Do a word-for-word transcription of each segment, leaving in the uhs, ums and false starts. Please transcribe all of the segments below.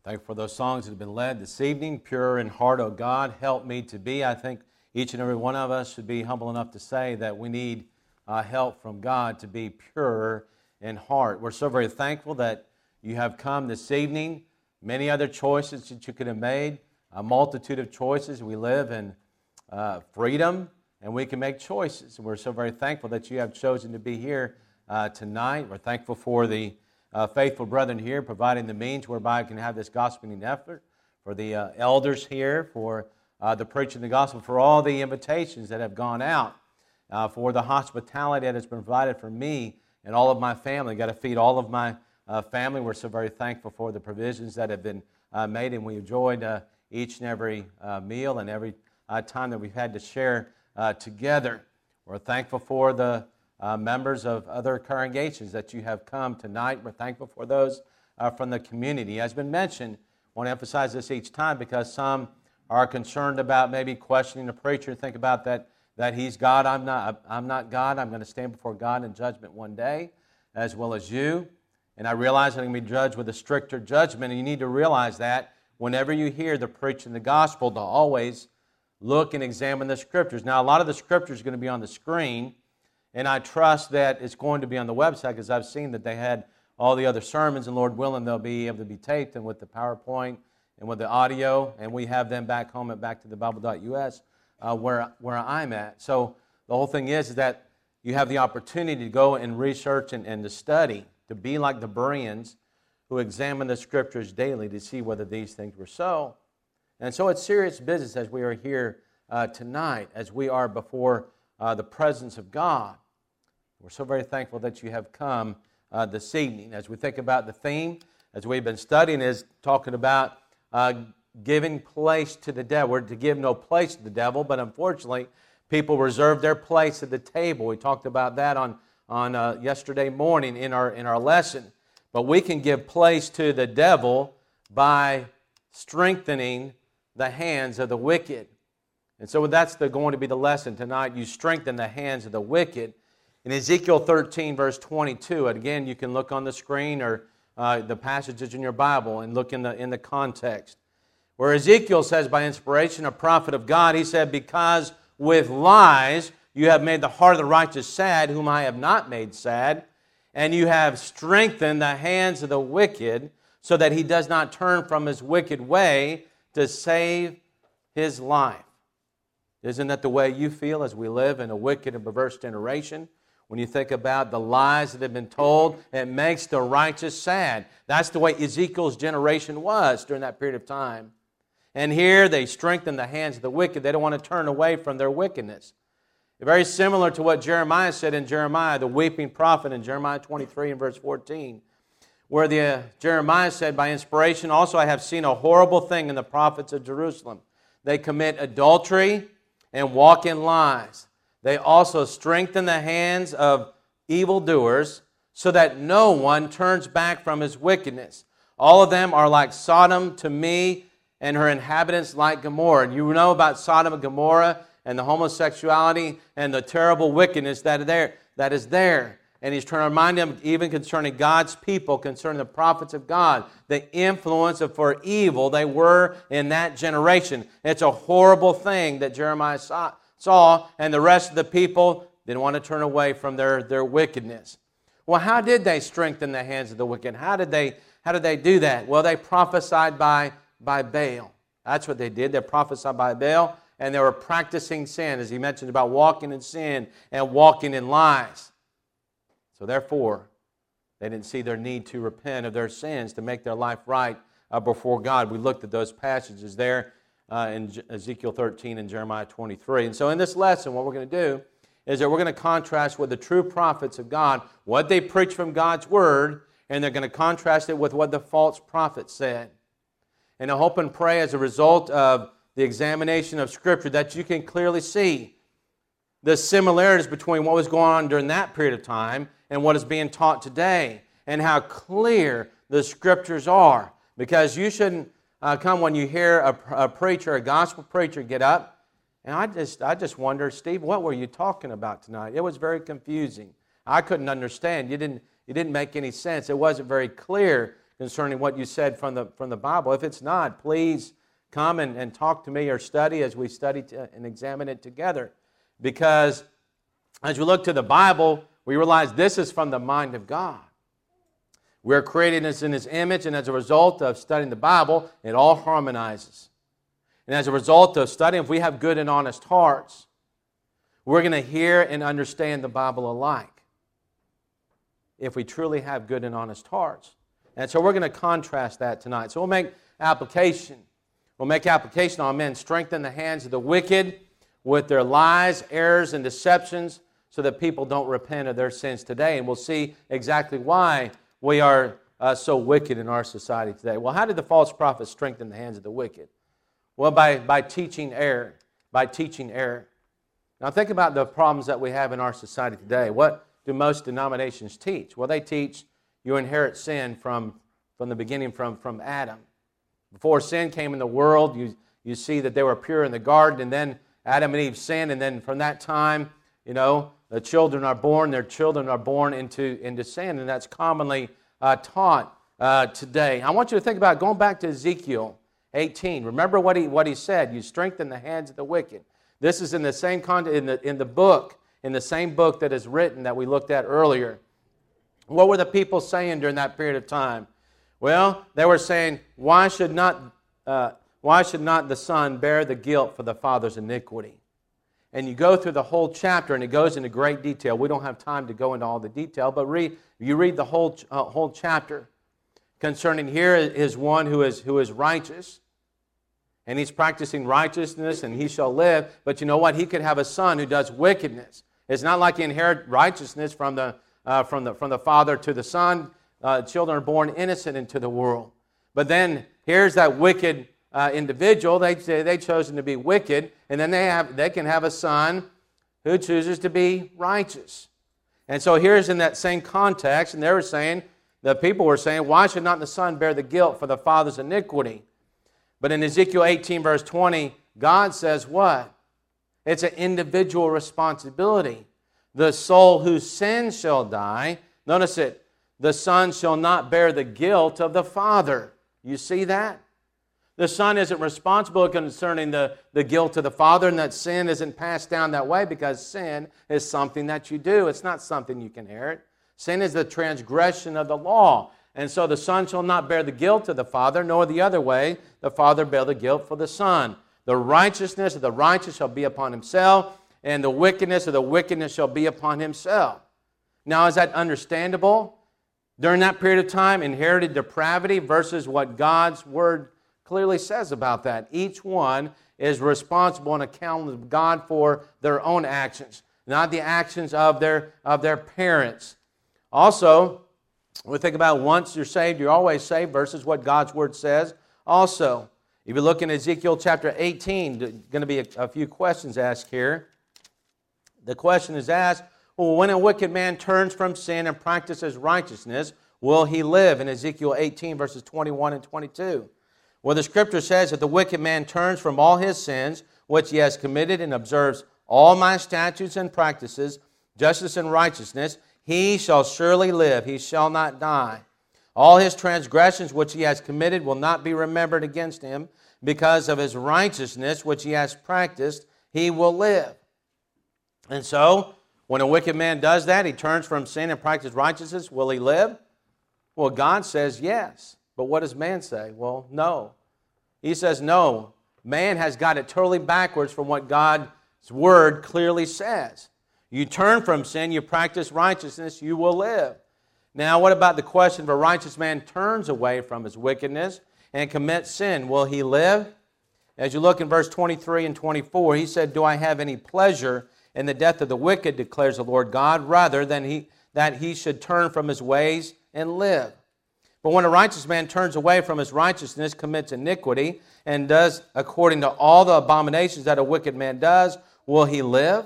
Thank you for those songs that have been led this evening. Pure in heart, O God, help me to be. I think each and every one of us should be humble enough to say that we need uh, help from God to be pure in heart. We're so very thankful that you have come this evening. Many other choices that you could have made, a multitude of choices. We live in uh, freedom, and we can make choices. And we're so very thankful that you have chosen to be here uh, tonight. We're thankful for the Uh, faithful brethren here, providing the means whereby I can have this gospel-meeting effort, for the uh, elders here, for uh, the preaching of the gospel, for all the invitations that have gone out, uh, for the hospitality that has been provided for me and all of my family. Got to feed all of my uh, family. We're so very thankful for the provisions that have been uh, made, and we enjoyed uh, each and every uh, meal and every uh, time that we've had to share uh, together. We're thankful for the Uh, members of other congregations that you have come tonight. We're thankful for those uh, from the community. As been mentioned, I want to emphasize this each time because some are concerned about maybe questioning the preacher and think about that that he's God. I'm not. I'm not God. I'm going to stand before God in judgment one day, as well as you. And I realize I'm going to be judged with a stricter judgment. And you need to realize that whenever you hear the preaching of the gospel, to always look and examine the Scriptures. Now, a lot of the Scriptures are going to be on the screen. And I trust that it's going to be on the website because I've seen that they had all the other sermons, and Lord willing, they'll be able to be taped and with the PowerPoint and with the audio, and we have them back home at back to the bible dot U S uh, where, where I'm at. So the whole thing is, is that you have the opportunity to go and research and, and to study, to be like the Bereans who examine the Scriptures daily to see whether these things were so. And so it's serious business as we are here uh, tonight, as we are before uh, the presence of God. We're so very thankful that you have come uh, this evening. As we think about the theme, as we've been studying, is talking about uh, giving place to the devil. We're to give no place to the devil, but unfortunately, people reserve their place at the table. We talked about that on, on uh, yesterday morning in our, in our lesson. But we can give place to the devil by strengthening the hands of the wicked. And so that's the, going to be the lesson tonight. You strengthen the hands of the wicked. In Ezekiel thirteen, verse twenty-two, and again, you can look on the screen or uh, the passages in your Bible and look in the, in the context, where Ezekiel says, by inspiration, a prophet of God, he said, because with lies you have made the heart of the righteous sad, whom I have not made sad, and you have strengthened the hands of the wicked, so that he does not turn from his wicked way to save his life. Isn't that the way you feel as we live in a wicked and perverse generation? When you think about the lies that have been told, it makes the righteous sad. That's the way Ezekiel's generation was during that period of time. And here they strengthen the hands of the wicked. They don't want to turn away from their wickedness. Very similar to what Jeremiah said in Jeremiah, the weeping prophet in Jeremiah twenty-three and verse fourteen, where the uh, Jeremiah said, by inspiration, also I have seen a horrible thing in the prophets of Jerusalem. They commit adultery and walk in lies. They also strengthen the hands of evildoers so that no one turns back from his wickedness. All of them are like Sodom to me, and her inhabitants like Gomorrah. And you know about Sodom and Gomorrah and the homosexuality and the terrible wickedness that is there. That is there. And he's trying to remind them, even concerning God's people, concerning the prophets of God, the influence of for evil they were in that generation. It's a horrible thing that Jeremiah saw. saw, and the rest of the people didn't want to turn away from their, their wickedness. Well, how did they strengthen the hands of the wicked? How did they, how did they do that? Well, they prophesied by, by Baal. That's what they did. They prophesied by Baal, and they were practicing sin, as he mentioned about walking in sin and walking in lies. So therefore, they didn't see their need to repent of their sins, to make their life right uh, before God. We looked at those passages there Uh, in Ezekiel thirteen and Jeremiah twenty-three. And so in this lesson, what we're going to do is that we're going to contrast with the true prophets of God, what they preach from God's Word, and they're going to contrast it with what the false prophets said. And I hope and pray as a result of the examination of Scripture that you can clearly see the similarities between what was going on during that period of time and what is being taught today, and how clear the Scriptures are. Because you shouldn't Uh, come when you hear a, a preacher, a gospel preacher get up, and I just I just wonder, Steve, what were you talking about tonight? It was very confusing. I couldn't understand. You didn't you didn't make any sense. It wasn't very clear concerning what you said from the, from the Bible. If it's not, please come and, and talk to me or study as we study to, and examine it together. Because as we look to the Bible, we realize this is from the mind of God. We're created in His image, and as a result of studying the Bible, it all harmonizes. And as a result of studying, if we have good and honest hearts, we're going to hear and understand the Bible alike. If we truly have good and honest hearts. And so we're going to contrast that tonight. So we'll make application. We'll make application on men. Strengthen the hands of the wicked with their lies, errors, and deceptions so that people don't repent of their sins today. And we'll see exactly why we are uh, so wicked in our society today. Well, how did the false prophets strengthen the hands of the wicked? Well, by, by teaching error. By teaching error. Now think about the problems that we have in our society today. What do most denominations teach? Well, they teach you inherit sin from, from the beginning, from, from Adam. Before sin came in the world, you, you see that they were pure in the garden, and then Adam and Eve sinned, and then from that time, you know, the children are born, their children are born into, into sin, and that's commonly uh, taught uh, today. I want you to think about going back to Ezekiel eighteen. Remember what he, what he said, you strengthen the hands of the wicked. This is in the same context, in the, in the book, in the same book that is written that we looked at earlier. What were the people saying during that period of time? Well, they were saying, why should not, uh, why should not the son bear the guilt for the father's iniquity? And you go through the whole chapter, and it goes into great detail. We don't have time to go into all the detail, but read, you read the whole, uh, whole chapter. Concerning here is one who is, who is righteous, and he's practicing righteousness, and he shall live. But you know what? He could have a son who does wickedness. It's not like he inherits righteousness from the, uh, from the, from the father to the son. Uh, children are born innocent into the world. But then here's that wicked uh, individual. They say they've chosen to be wicked, and then they have they can have a son who chooses to be righteous. And so here's in that same context, and they were saying, the people were saying, why should not the son bear the guilt for the father's iniquity? But in Ezekiel eighteen, verse twenty, God says what? It's an individual responsibility. The soul whose sin shall die, notice it, the son shall not bear the guilt of the father. You see that? The son isn't responsible concerning the, the guilt of the father, and that sin isn't passed down that way because sin is something that you do. It's not something you can inherit. Sin is the transgression of the law. And so the son shall not bear the guilt of the father, nor the other way, the father bear the guilt for the son. The righteousness of the righteous shall be upon himself, and the wickedness of the wickedness shall be upon himself. Now, is that understandable? During that period of time, inherited depravity versus what God's Word clearly says about that. Each one is responsible and accountable to God for their own actions, not the actions of their, of their parents. Also, we think about once you're saved, you're always saved versus what God's Word says. Also, if you look in Ezekiel chapter eighteen, there's going to be a, a few questions asked here. The question is asked, well, when a wicked man turns from sin and practices righteousness, will he live? In Ezekiel eighteen, verses twenty-one and twenty-two. Well, the Scripture says that the wicked man turns from all his sins, which he has committed, and observes all my statutes and practices, justice and righteousness, he shall surely live, he shall not die. All his transgressions which he has committed will not be remembered against him. Because of his righteousness which he has practiced, he will live. And so, when a wicked man does that, he turns from sin and practices righteousness, will he live? Well, God says yes. But what does man say? Well, no. He says no. Man has got it totally backwards from what God's Word clearly says. You turn from sin, you practice righteousness, you will live. Now, what about the question if a righteous man turns away from his wickedness and commits sin? Will he live? As you look in verse twenty-three and twenty-four, he said, do I have any pleasure in the death of the wicked, declares the Lord God, rather than he, that he should turn from his ways and live. But when a righteous man turns away from his righteousness, commits iniquity, and does according to all the abominations that a wicked man does, will he live?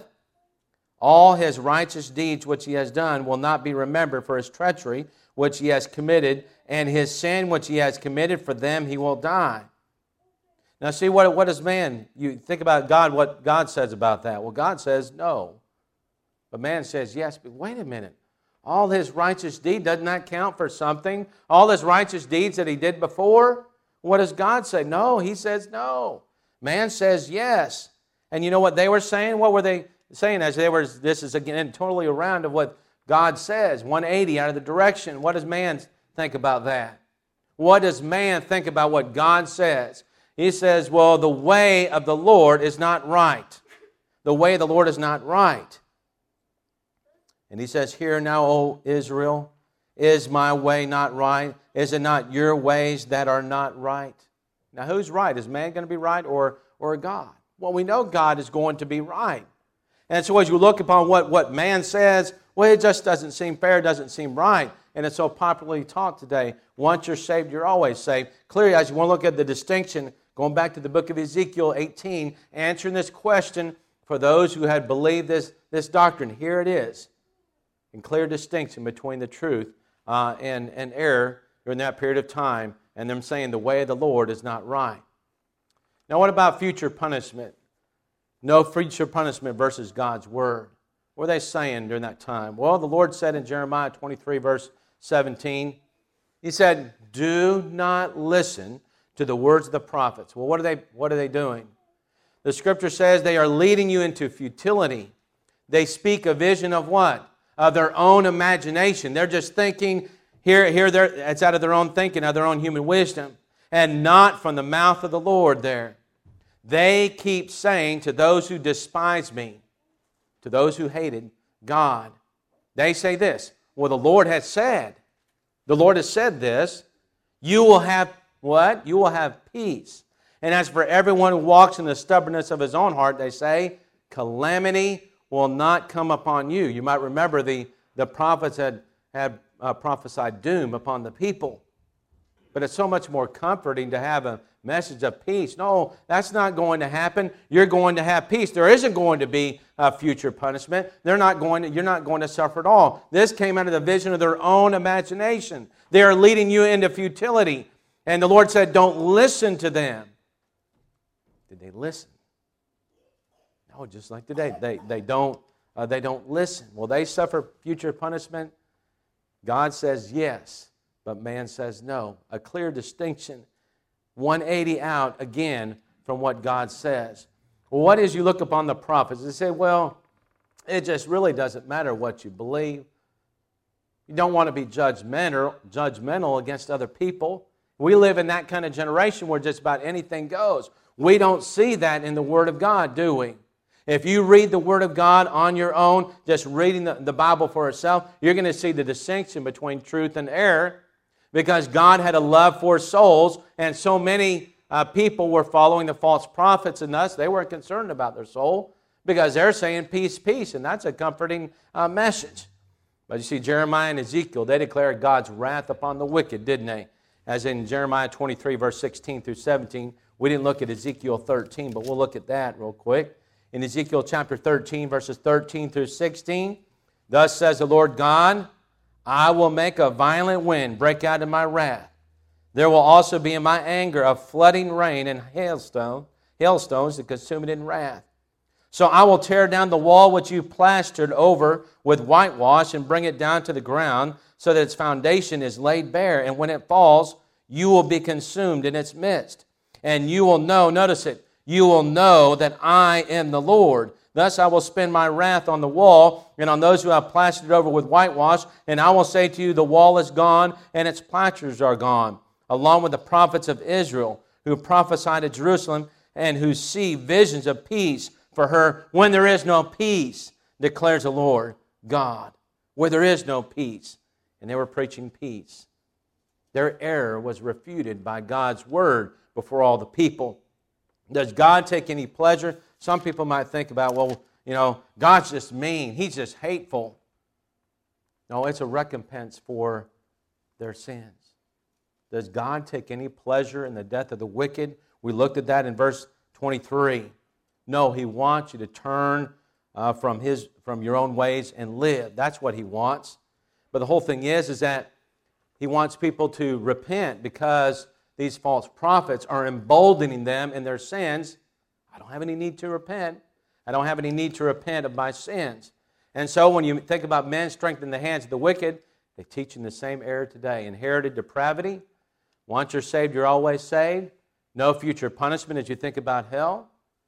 All his righteous deeds which he has done will not be remembered for his treachery which he has committed, and his sin which he has committed, for them he will die. Now see, what, what is man? You think about God, what God says about that. Well, God says no. But man says yes, but wait a minute. All his righteous deed, doesn't that count for something? All his righteous deeds that he did before? What does God say? No, he says no. Man says yes. And you know what they were saying? What were they saying as they were, this is again totally around of what God says, one eighty out of the direction. What does man think about that? What does man think about what God says? He says, well, the way of the Lord is not right. The way of the Lord is not right. And he says, hear now, O Israel, is my way not right? Is it not your ways that are not right? Now, who's right? Is man going to be right or, or God? Well, we know God is going to be right. And so as you look upon what, what man says, well, it just doesn't seem fair, doesn't seem right. And it's so popularly taught today. Once you're saved, you're always saved. Clearly, as you want to look at the distinction, going back to the book of Ezekiel eighteen, answering this question for those who had believed this, this doctrine, here it is. In clear distinction between the truth uh, and, and error during that period of time, and them saying the way of the Lord is not right. Now, what about future punishment? No future punishment versus God's Word. What were they saying during that time? Well, the Lord said in Jeremiah twenty-three, verse seventeen, He said, do not listen to the words of the prophets. Well, what are they, what are they doing? The Scripture says they are leading you into futility. They speak a vision of what? Of their own imagination. They're just thinking, here, here it's out of their own thinking, out of their own human wisdom, and not from the mouth of the Lord there. They keep saying to those who despise me, to those who hated God, they say this, well, the Lord has said, the Lord has said this, you will have what? You will have peace. And as for everyone who walks in the stubbornness of his own heart, they say, calamity will not come upon you. You might remember the, the prophets had, had uh, prophesied doom upon the people. But it's so much more comforting to have a message of peace. No, that's not going to happen. You're going to have peace. There isn't going to be a future punishment. They're not going to, you're not going to suffer at all. This came out of the vision of their own imagination. They are leading you into futility. And the Lord said, don't listen to them. Did they listen? No, just like today. They, they, don't, uh, they don't listen. Will they suffer future punishment? God says yes, but man says no. A clear distinction. one eighty out again from what God says. Well, what is you look upon the prophets? They say, well, it just really doesn't matter what you believe. You don't want to be judgmental, judgmental against other people. We live in that kind of generation where just about anything goes. We don't see that in the Word of God, do we? If you read the Word of God on your own, just reading the, the Bible for itself, you're going to see the distinction between truth and error, because God had a love for souls, and so many uh, people were following the false prophets, and thus they weren't concerned about their soul, because they're saying peace, peace, and that's a comforting uh, message. But you see, Jeremiah and Ezekiel, they declared God's wrath upon the wicked, didn't they? As in Jeremiah twenty-three, verse sixteen through seventeen. We didn't look at Ezekiel thirteen, but we'll look at that real quick. In Ezekiel chapter thirteen, verses thirteen through sixteen, thus says the Lord God, I will make a violent wind break out in my wrath. There will also be in my anger a flooding rain and hailstone, hailstones to consume it in wrath. So I will tear down the wall which you plastered over with whitewash and bring it down to the ground so that its foundation is laid bare. And when it falls, you will be consumed in its midst. And you will know, notice it, you will know that I am the Lord. Thus I will spend my wrath on the wall and on those who have plastered it over with whitewash. And I will say to you, the wall is gone and its plasters are gone, along with the prophets of Israel who prophesy to Jerusalem and who see visions of peace for her when there is no peace, declares the Lord God, where there is no peace. And they were preaching peace. Their error was refuted by God's word before all the people. Does God take any pleasure? Some people might think about, well, you know, God's just mean. He's just hateful. No, it's a recompense for their sins. Does God take any pleasure in the death of the wicked? We looked at that in verse twenty-three. No, He wants you to turn uh, from His from your own ways and live. That's what He wants. But the whole thing is, is that He wants people to repent, because these false prophets are emboldening them in their sins. I don't have any need to repent. I don't have any need to repent of my sins. And so when you think about men strengthening the hands of the wicked, they teach in the same error today. Inherited depravity. Once you're saved, you're always saved. No future punishment as you think about hell.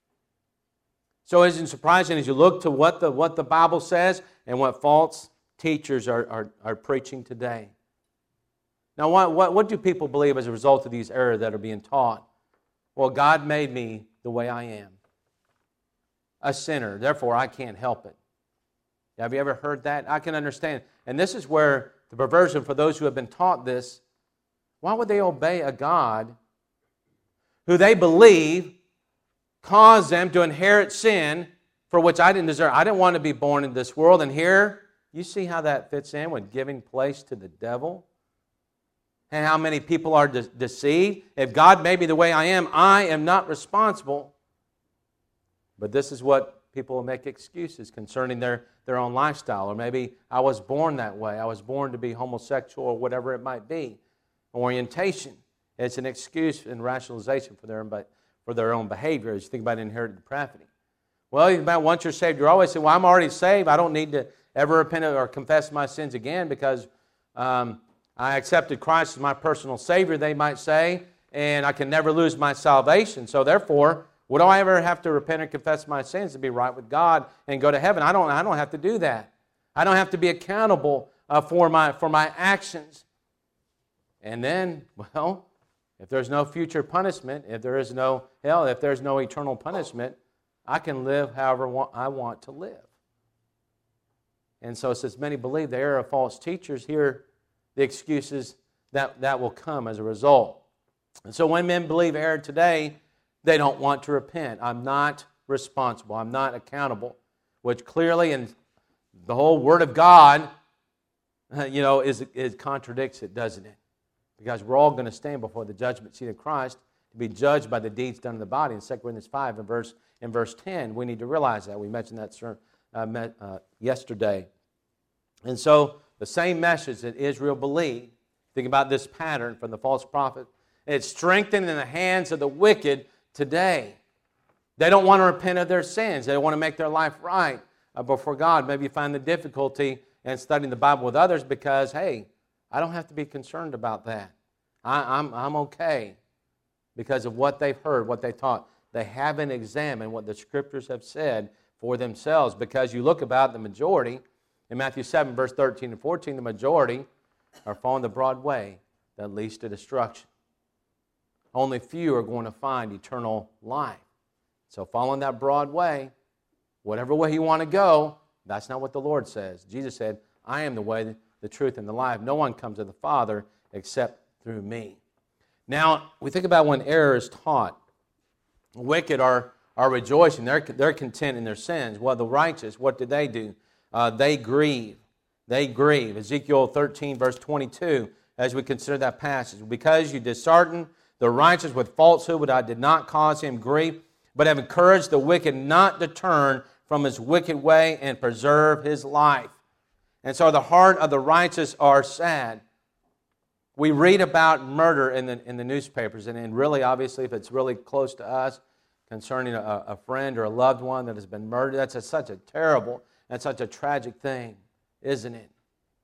So it isn't surprising as you look to what the, what the Bible says and what false teachers are, are, are preaching today. Now, what, what, what do people believe as a result of these errors that are being taught? Well, God made me the way I am. A sinner, therefore I can't help it. Have you ever heard that? I can understand. And this is where the perversion for those who have been taught this, why would they obey a God who they believe caused them to inherit sin for which I didn't deserve? I didn't want to be born in this world. And here, you see how that fits in with giving place to the devil? And how many people are de- deceived? If God made me the way I am, I am not responsible. But this is what people will make excuses concerning their, their own lifestyle. Or maybe I was born that way. I was born to be homosexual or whatever it might be. Orientation. It's an excuse and rationalization for their, for their own behavior as you think about inherited depravity. Well, you think about once you're saved, you're always saying, well, I'm already saved. I don't need to ever repent or confess my sins again because um, I accepted Christ as my personal Savior, they might say, and I can never lose my salvation. So therefore, would I ever have to repent and confess my sins to be right with God and go to heaven? I don't, I don't have to do that. I don't have to be accountable uh, for my, for my actions. And then, well, if there's no future punishment, if there is no hell, if there's no eternal punishment, I can live however I want to live. And so since many believe the error of false teachers, here the excuses that, that will come as a result. And so when men believe error today, they don't want to repent. I'm not responsible. I'm not accountable, which clearly in the whole Word of God, you know, is, is contradicts it, doesn't it? Because we're all going to stand before the judgment seat of Christ to be judged by the deeds done in the body. In Second Corinthians five, in verse, in verse ten, we need to realize that. We mentioned that uh, met, uh, yesterday. And so the same message that Israel believed, think about this pattern from the false prophet, it's strengthened in the hands of the wicked today. They don't want to repent of their sins. They want to make their life right uh, before God. Maybe you find the difficulty in studying the Bible with others because, hey, I don't have to be concerned about that. I, I'm, I'm okay because of what they've heard, what they taught. They haven't examined what the Scriptures have said for themselves, because you look about the majority, in Matthew seven, verse thirteen and fourteen, the majority are following the broad way that leads to destruction. Only few are going to find eternal life. So following that broad way, whatever way you want to go, that's not what the Lord says. Jesus said, I am the way, the truth, and the life. No one comes to the Father except through me. Now, we think about when error is taught. The wicked are, are rejoicing. They're, they're content in their sins. Well, the righteous, what do they do? Uh, they grieve. They grieve. Ezekiel thirteen, verse twenty-two, as we consider that passage. Because you disheartened the righteous with falsehood, but I did not cause him grief, but have encouraged the wicked not to turn from his wicked way and preserve his life. And so the heart of the righteous are sad. We read about murder in the, in the newspapers, and, and really, obviously, if it's really close to us, concerning a, a friend or a loved one that has been murdered, that's a, such a terrible and such a tragic thing, isn't it?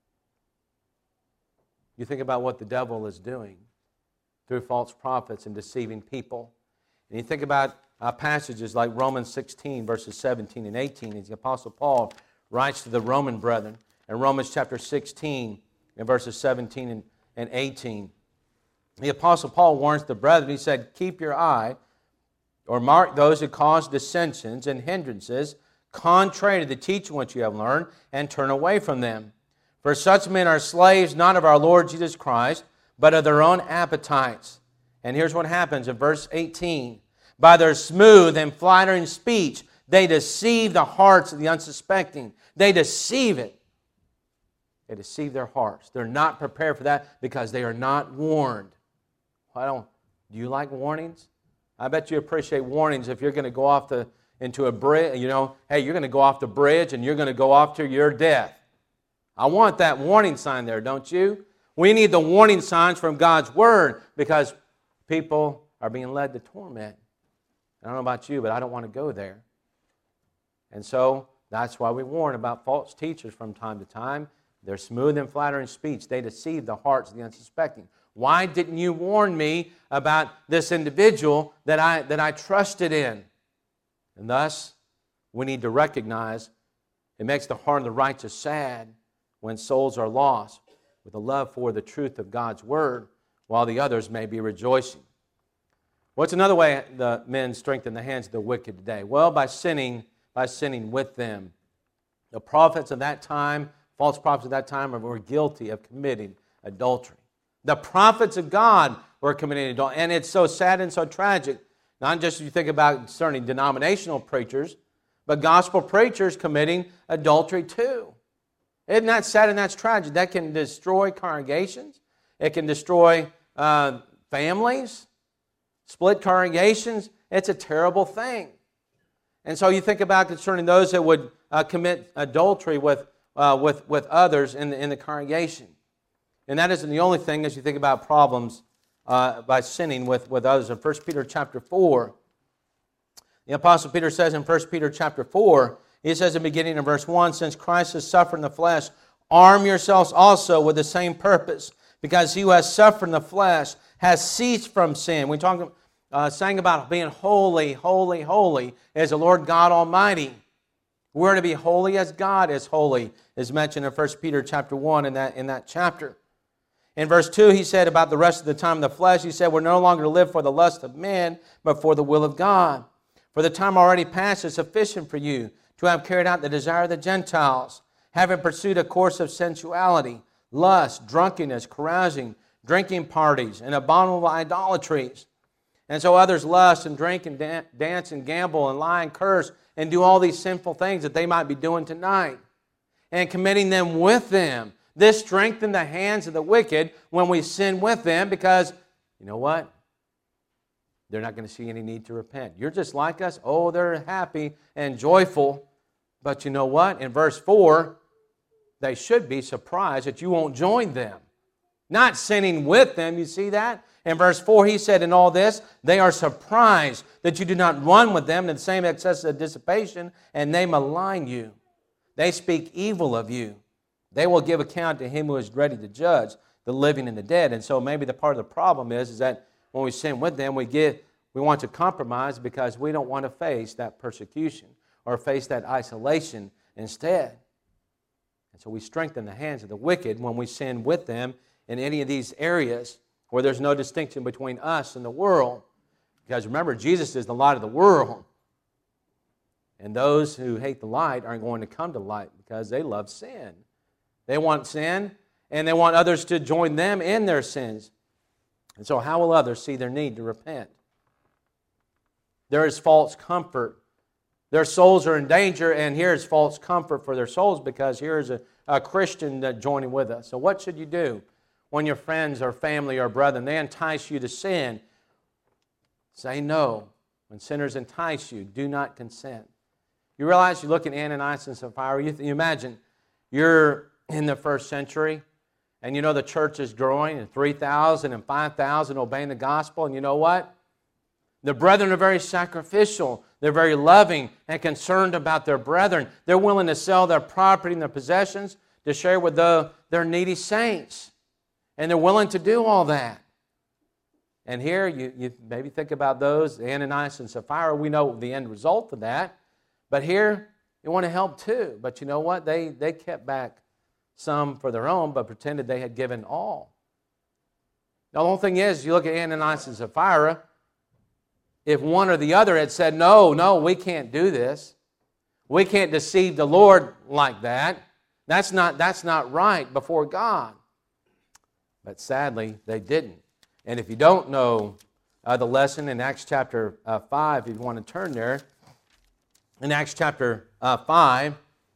You think about what the devil is doing through false prophets and deceiving people. And you think about uh, passages like Romans sixteen, verses seventeen and eighteen, as the Apostle Paul writes to the Roman brethren. In Romans chapter sixteen, in verses seventeen and, and eighteen, the Apostle Paul warns the brethren. He said, keep your eye, or mark those who cause dissensions and hindrances, contrary to the teaching which you have learned, and turn away from them. For such men are slaves not of our Lord Jesus Christ, but of their own appetites. And here's what happens in verse eighteen. By their smooth and flattering speech, they deceive the hearts of the unsuspecting. They deceive it. They deceive their hearts. They're not prepared for that because they are not warned. I don't. Do you like warnings? I bet you appreciate warnings if you're going to go off the into a bridge. You know, hey, you're going to go off the bridge and you're going to go off to your death. I want that warning sign there, don't you? We need the warning signs from God's Word because people are being led to torment. I don't know about you, but I don't want to go there. And so That's why we warn about false teachers from time to time. They're smooth and flattering speech. They deceive the hearts of the unsuspecting. Why didn't you warn me about this individual that I, that I trusted in? And thus, we need to recognize it makes the heart of the righteous sad when souls are lost with a love for the truth of God's Word, while the others may be rejoicing. What's another way the men strengthen the hands of the wicked today? Well, by sinning, by sinning with them. The prophets of that time, false prophets of that time, were guilty of committing adultery. The prophets of God were committing adultery. And it's so sad and so tragic, not just if you think about concerning denominational preachers, but gospel preachers committing adultery too. Isn't that sad and that's tragic? That can destroy congregations. It can destroy uh, families, split congregations. It's a terrible thing. And so you think about concerning those that would uh, commit adultery with, uh, with, with others in the, in the congregation. And that isn't the only thing as you think about problems uh, by sinning with, with others. In First Peter chapter four, the Apostle Peter says in First Peter chapter four, he says in the beginning of verse one, since Christ has suffered in the flesh, arm yourselves also with the same purpose, because he who has suffered in the flesh has ceased from sin. We talk, uh, sang about being holy, holy, holy as the Lord God Almighty. We're to be holy as God is holy, is mentioned in First Peter chapter one in that, in that chapter. In verse two, he said about the rest of the time in the flesh, he said, we're no longer to live for the lust of men, but for the will of God. For the time already past is sufficient for you to have carried out the desire of the Gentiles, having pursued a course of sensuality, lust, drunkenness, carousing, drinking parties, and abominable idolatries. And so others lust and drink and dan- dance and gamble and lie and curse and do all these sinful things that they might be doing tonight and committing them with them. This strengthened the hands of the wicked when we sin with them because, you know what? They're not going to see any need to repent. You're just like us. Oh, they're happy and joyful. But you know what? In verse four, they should be surprised that you won't join them. Not sinning with them, you see that? In verse four, he said, in all this, they are surprised that you do not run with them in the same excess of dissipation, and they malign you. They speak evil of you. They will give account to him who is ready to judge the living and the dead. And so maybe the part of the problem is, is that when we sin with them, we get we want to compromise because we don't want to face that persecution or face that isolation instead. And so we strengthen the hands of the wicked when we sin with them in any of these areas where there's no distinction between us and the world. Because remember, Jesus is the light of the world. And those who hate the light aren't going to come to light because they love sin. They want sin, and they want others to join them in their sins. And so how will others see their need to repent? There is false comfort. Their souls are in danger, and here is false comfort for their souls because here is a, a Christian that joining with us. So what should you do when your friends or family or brethren, they entice you to sin? Say no. When sinners entice you, do not consent. You realize, you look at Ananias and Sapphira, you, you imagine you're in the first century, and you know the church is growing, and three thousand and five thousand obeying the gospel, and you know what? The brethren are very sacrificial. They're very loving and concerned about their brethren. They're willing to sell their property and their possessions to share with the, their needy saints. And they're willing to do all that. And here, you, you maybe think about those, Ananias and Sapphira. We know the end result of that. But here, you want to help too. But you know what? They, they kept back some for their own, but pretended they had given all. Now, the whole thing is, you look at Ananias and Sapphira, if one or the other had said, no, no, we can't do this. We can't deceive the Lord like that. That's not, that's not right before God. But sadly, they didn't. And if you don't know uh, the lesson in Acts chapter uh, five, if you want to turn there, in Acts chapter uh, five,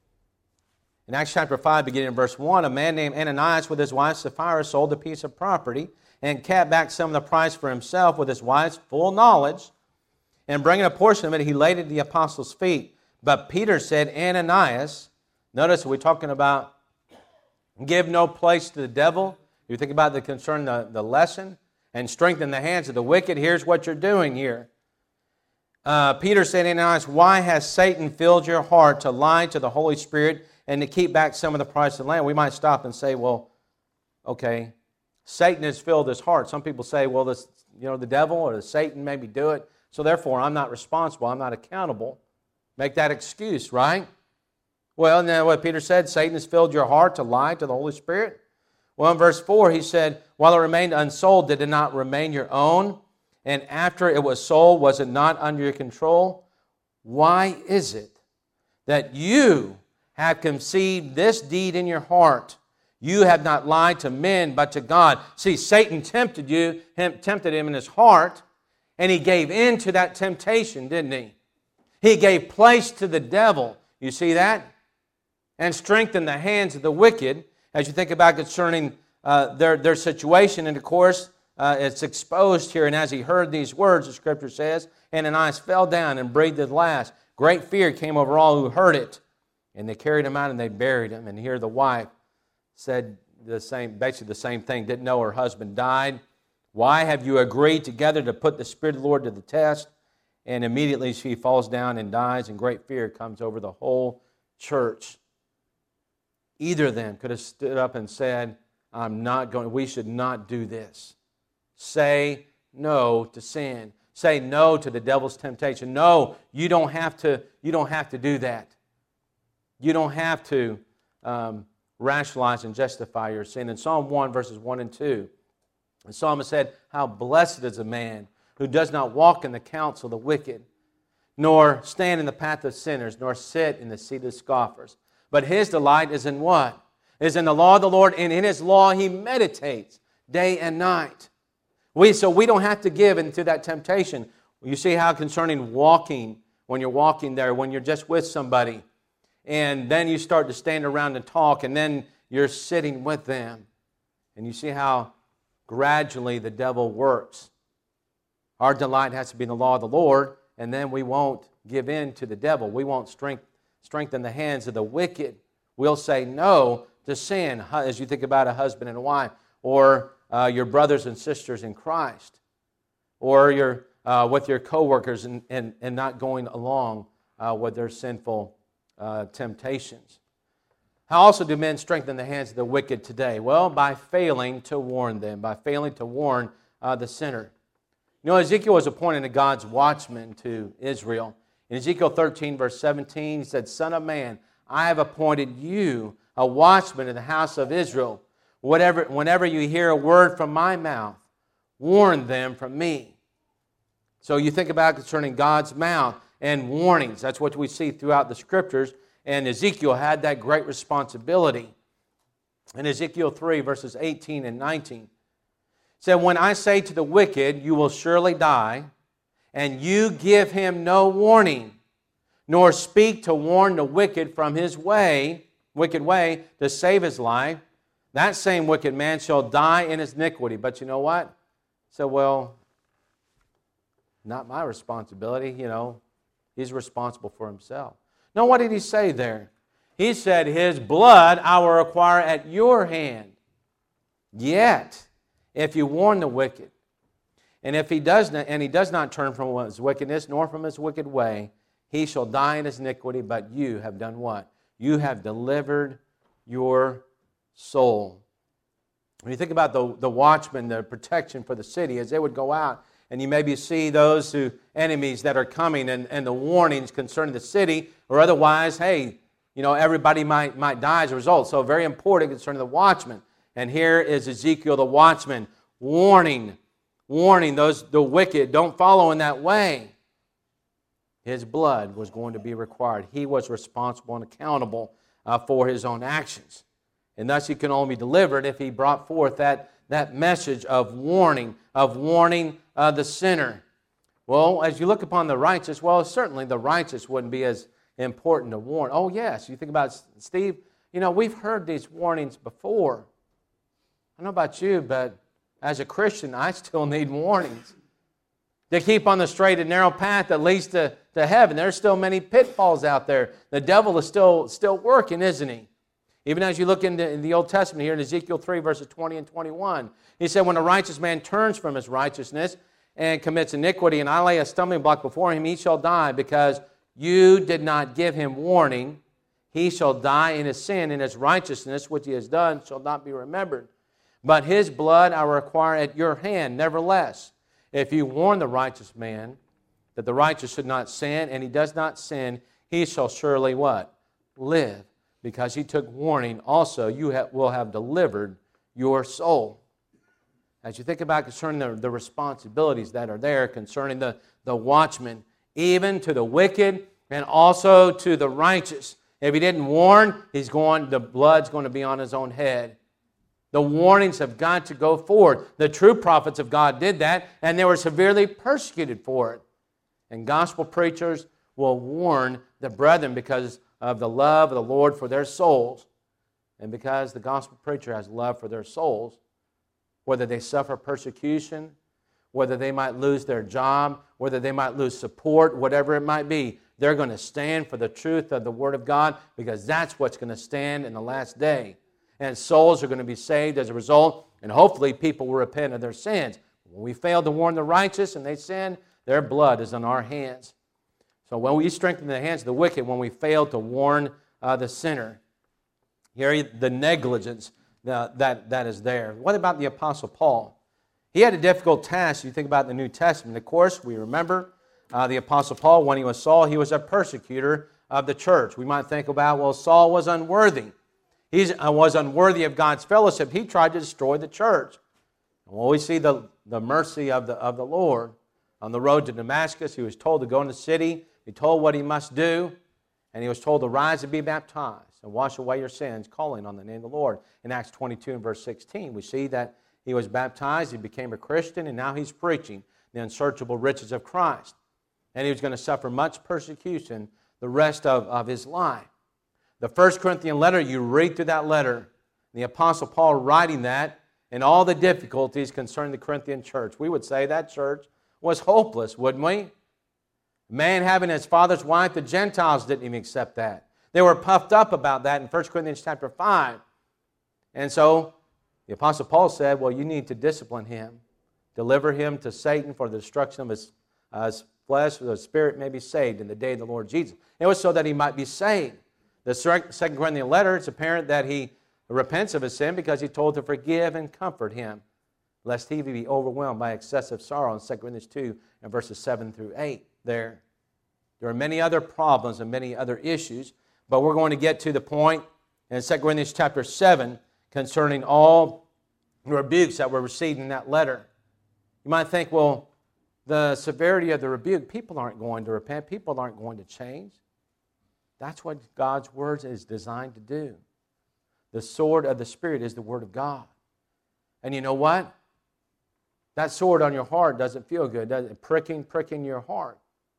in Acts chapter five, beginning in verse one, a man named Ananias with his wife Sapphira sold a piece of property and kept back some of the price for himself with his wife's full knowledge. And bringing a portion of it, he laid it at the apostles' feet. But Peter said, Ananias, notice we're talking about give no place to the devil. You think about the concern, the, the lesson, and strengthen the hands of the wicked. Here's what you're doing here. Uh, Peter said, Ananias, why has Satan filled your heart to lie to the Holy Spirit and to keep back some of the price of the land? We might stop and say, well, okay, Satan has filled his heart. Some people say, well, this, you know, the devil or the Satan maybe do it, so therefore I'm not responsible, I'm not accountable. Make that excuse, right? Well, and then what Peter said, Satan has filled your heart to lie to the Holy Spirit. Well, in verse four, he said, while it remained unsold, did it not remain your own? And after it was sold, was it not under your control? Why is it that you have conceived this deed in your heart? You have not lied to men, but to God. See, Satan tempted you, him, tempted him in his heart, and he gave in to that temptation, didn't he? He gave place to the devil. You see that? And strengthened the hands of the wicked. As you think about concerning uh, their, their situation, and of course, uh, it's exposed here. And as he heard these words, the Scripture says, Ananias fell down and breathed his last. Great fear came over all who heard it. And they carried him out and they buried him. And here the wife said the same, basically the same thing, didn't know her husband died. Why have you agreed together to put the Spirit of the Lord to the test? And immediately she falls down and dies, and great fear comes over the whole church. Either of them could have stood up and said, I'm not going, we should not do this. Say no to sin. Say no to the devil's temptation. No, you don't have to, you don't have to do that. You don't have to um, rationalize and justify your sin. In Psalm one, verses one and two, the psalmist said, how blessed is a man who does not walk in the counsel of the wicked, nor stand in the path of sinners, nor sit in the seat of scoffers. But his delight is in what? Is in the law of the Lord, and in his law he meditates day and night. We, so we don't have to give into that temptation. You see how concerning walking, when you're walking there, when you're just with somebody, and then you start to stand around and talk, and then you're sitting with them. And you see how gradually the devil works. Our delight has to be in the law of the Lord, and then we won't give in to the devil. We won't strength, strengthen the hands of the wicked. We'll say no to sin, as you think about a husband and a wife, or uh, your brothers and sisters in Christ, or your, uh, with your coworkers and, and, and not going along uh, with their sinful uh, temptations. How also do men strengthen the hands of the wicked today? Well, by failing to warn them, by failing to warn uh, the sinner. You know, Ezekiel was appointed God's watchman to Israel. In Ezekiel thirteen, verse seventeen, he said, Son of man, I have appointed you a watchman in the house of Israel. Whatever, whenever you hear a word from my mouth, warn them from me. So you think about concerning God's mouth and warnings. That's what we see throughout the Scriptures. And Ezekiel had that great responsibility. In Ezekiel three, verses eighteen and nineteen, it said, when I say to the wicked, you will surely die, and you give him no warning, nor speak to warn the wicked from his way, wicked way, to save his life, that same wicked man shall die in his iniquity. But you know what? So, well, not my responsibility, you know. He's responsible for himself. No, what did he say there? He said, his blood I will require at your hand. Yet, if you warn the wicked, and if he does not, and he does not turn from his wickedness, nor from his wicked way, he shall die in his iniquity, but you have done what? You have delivered your soul. When you think about the, the watchmen, the protection for the city, as they would go out, and you maybe see those who enemies that are coming and, and the warnings concerning the city, or otherwise, hey, you know, everybody might, might die as a result. So very important concerning the watchman. And here is Ezekiel the watchman warning, warning those the wicked, don't follow in that way. His blood was going to be required. He was responsible and accountable uh, for his own actions. And thus he can only be delivered if he brought forth that, that message of warning, of warning uh, the sinner. Well, as you look upon the righteous, well, certainly the righteous wouldn't be as important to warn. Oh, yes, you think about Steve, you know, we've heard these warnings before. I don't know about you, but as a Christian, I still need warnings. To keep on the straight and narrow path that leads to, to heaven. There's still many pitfalls out there. The devil is still, still working, isn't he? Even as you look into in the Old Testament here in Ezekiel three, verses twenty and twenty-one, he said, when a righteous man turns from his righteousness and commits iniquity, and I lay a stumbling block before him, he shall die, because you did not give him warning. He shall die in his sin, and his righteousness, which he has done, shall not be remembered. But his blood I require at your hand. Nevertheless, if you warn the righteous man that the righteous should not sin, and he does not sin, he shall surely what? Live. Because he took warning, also you have, will have delivered your soul. As you think about concerning the, the responsibilities that are there concerning the, the watchman, even to the wicked and also to the righteous. If he didn't warn, he's going, the blood's going to be on his own head. The warnings have got to go forward. The true prophets of God did that, and they were severely persecuted for it. And gospel preachers will warn the brethren because of the love of the Lord for their souls, and because the gospel preacher has love for their souls, whether they suffer persecution, whether they might lose their job, whether they might lose support, whatever it might be, they're going to stand for the truth of the Word of God, because that's what's going to stand in the last day. And souls are going to be saved as a result, and hopefully people will repent of their sins. When we fail to warn the righteous and they sin, their blood is on our hands. So when we strengthen the hands of the wicked, when we fail to warn uh, the sinner, here the negligence uh, that, that is there. What about the Apostle Paul? He had a difficult task. You think about the New Testament. Of course, we remember uh, the Apostle Paul, when he was Saul, he was a persecutor of the church. We might think about, well, Saul was unworthy. He uh, was unworthy of God's fellowship. He tried to destroy the church. And when we see the, the mercy of the, of the Lord, on the road to Damascus, he was told to go in the city, be told what he must do, and he was told to rise and be baptized and wash away your sins, calling on the name of the Lord. In Acts twenty-two and verse sixteen, we see that he was baptized, he became a Christian, and now he's preaching the unsearchable riches of Christ. And he was going to suffer much persecution the rest of, of his life. The First Corinthian letter, you read through that letter, the Apostle Paul writing that, and all the difficulties concerning the Corinthian church. We would say that church was hopeless, wouldn't we? Man having his father's wife, the Gentiles didn't even accept that. They were puffed up about that in First Corinthians chapter five. And so the Apostle Paul said, well, you need to discipline him, deliver him to Satan for the destruction of his, uh, his flesh, so the spirit may be saved in the day of the Lord Jesus. It was so that he might be saved. The Second Corinthian letter, it's apparent that he repents of his sin because he's told to forgive and comfort him, lest he be overwhelmed by excessive sorrow in Second Corinthians two and verses seven through eight there. There are many other problems and many other issues, but we're going to get to the point in Second Corinthians chapter seven concerning all the rebukes that were received in that letter. You might think, well, the severity of the rebuke, people aren't going to repent, people aren't going to change. That's what God's Word is designed to do. The sword of the Spirit is the Word of God. And you know what? That sword on your heart doesn't feel good, does it? Pricking, pricking your heart.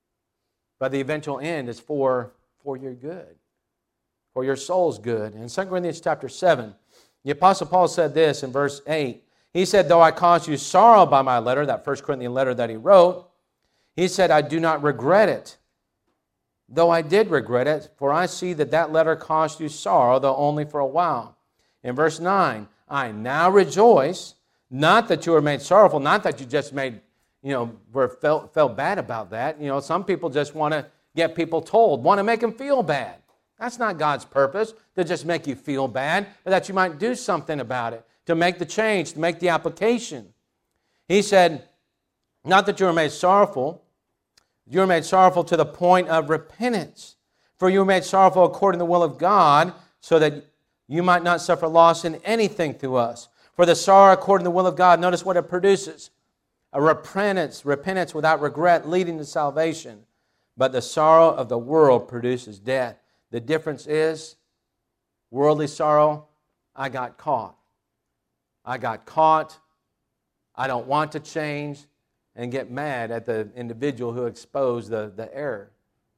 But the eventual end is for, for your good, for your soul's good. In Second Corinthians chapter seven, the Apostle Paul said this in verse eight. He said, though I caused you sorrow by my letter, that First Corinthian letter that he wrote, he said, I do not regret it, though I did regret it, for I see that that letter caused you sorrow, though only for a while. In verse nine, I now rejoice, not that you were made sorrowful, not that you just made, you know, were felt, felt bad about that. You know, some people just want to get people told, want to make them feel bad. That's not God's purpose, to just make you feel bad, but that you might do something about it, to make the change, to make the application. He said, not that you were made sorrowful, you were made sorrowful to the point of repentance. For you were made sorrowful according to the will of God, so that you might not suffer loss in anything through us. For the sorrow according to the will of God, notice what it produces. A repentance, repentance without regret, leading to salvation. But the sorrow of the world produces death. The difference is, worldly sorrow, I got caught. I got caught. I don't want to change, and get mad at the individual who exposed the, the error.